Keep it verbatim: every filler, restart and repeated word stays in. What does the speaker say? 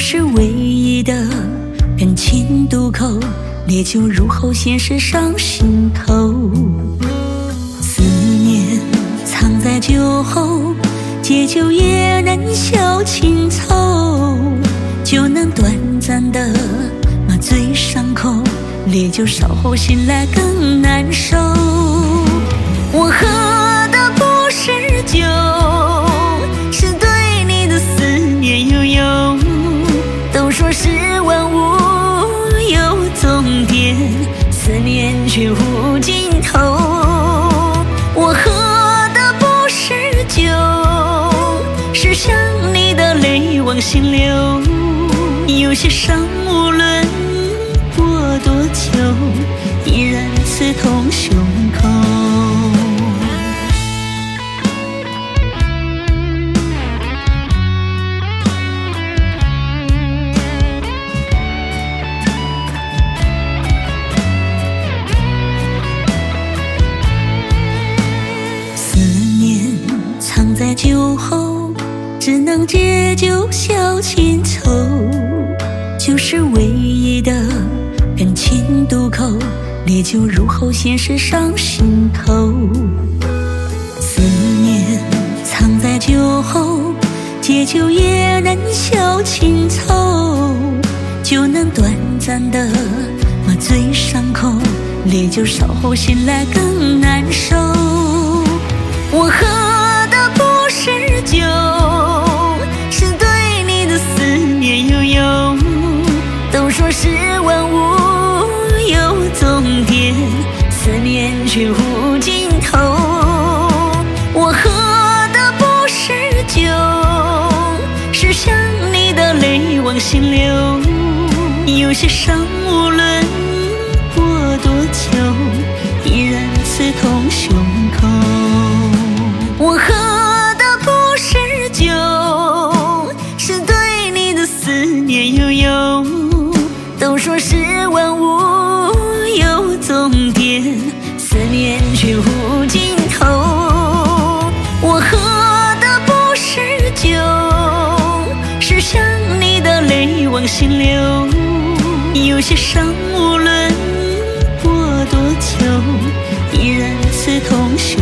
就是唯一的人情渡口，烈酒入喉，现实上心头。思念藏在酒后，借酒也难消情愁，就能短暂的麻醉伤口，烈酒稍后醒来更难受。我喝的不是酒，是对你的思念悠悠。都说是万物有终点，思念却无尽头。我喝的不是酒，是想你的泪往心流。有些伤无论过多久，依然刺痛胸口。在酒后，只能借酒消情愁，就是唯一的人情渡口，烈酒入喉，现实上心头。思念藏在酒后，借酒也难消情愁，就能短暂的麻醉伤口，烈酒稍后醒来更难受。我喝是酒，是对你的思念悠悠。都说是万物有终点，思念却无尽头。我喝的不是酒，是想你的泪往心流。有些伤无论过多久，依然刺痛胸口。我喝悠悠，都说是万物有终点，思念却无尽头。我喝的不是酒，是想你的泪往心流。有些伤无论过多久，依然刺痛胸